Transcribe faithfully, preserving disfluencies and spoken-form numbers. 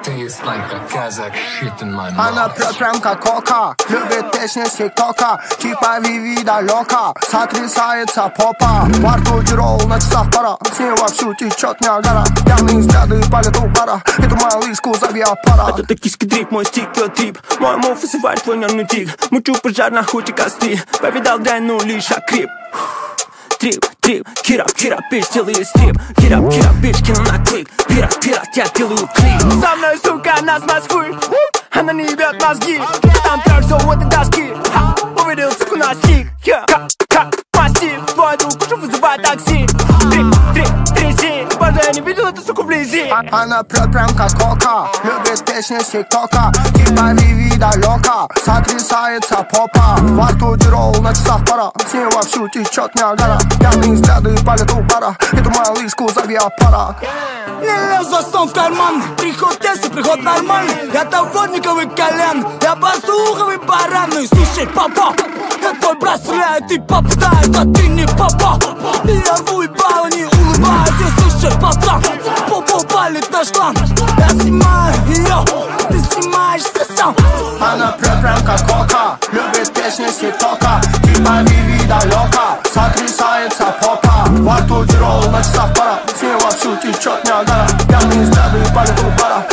Tastes like a Kazakh shit in my mouth. Она прет прям как кока, любит песни с тиктока, типа Виви далека, сотрясается попа. Во рту тирол, на часах пора, с ней вовсю течет Ниагара. Пьяные взгляды палят у пара, эту малышку зови аппарат. Это токийский дрип, мой стик, ее трип. Мой мув вызывает твой нервный тик. Мучу пожар на хуте костры, повидал дрянули шакрип. Трип, трип, кирап, кирап, бич, делаю стрип. Кирап, кирап, бич, кину на клик. Пират, пират, я делаю клип. Со мной, сука, нас Москвы, она не ебет мозги. Там перся у этой доски. Ха, увидел, сука, на стик. Как, как, массив, твой друг уже вызывает такси. Трип, трип, тряси, боже, я не видел эту суку вблизи. Она прет прям как кока, любит песни с тиктока, типа Виви далека, сотрясается попа. Во рту тирол, на часах пора, с ней вовсю течет Ниагара. Пьяные взгляды палят у пара, эту малышку зови аппарат. Не лез за сон в карман, приход тесты, приход нормальный. Я товарниковый колен, я послуховый баран. Ну и слушай, папа, я твой брат стреляет и попадает, а ты не папа. И я выебал, не улыбаюсь, и слушай, пацан, попу палит наш клан. Я снимаю ее, ты снимаешься сам. Она прет прям как кока, любит песни с тиктока, типа Виви далека, сотрясается попа. Во рту тирол, на часах пора, с ней вовсю течет Ниагара. Пьяные взгляды палят у пара,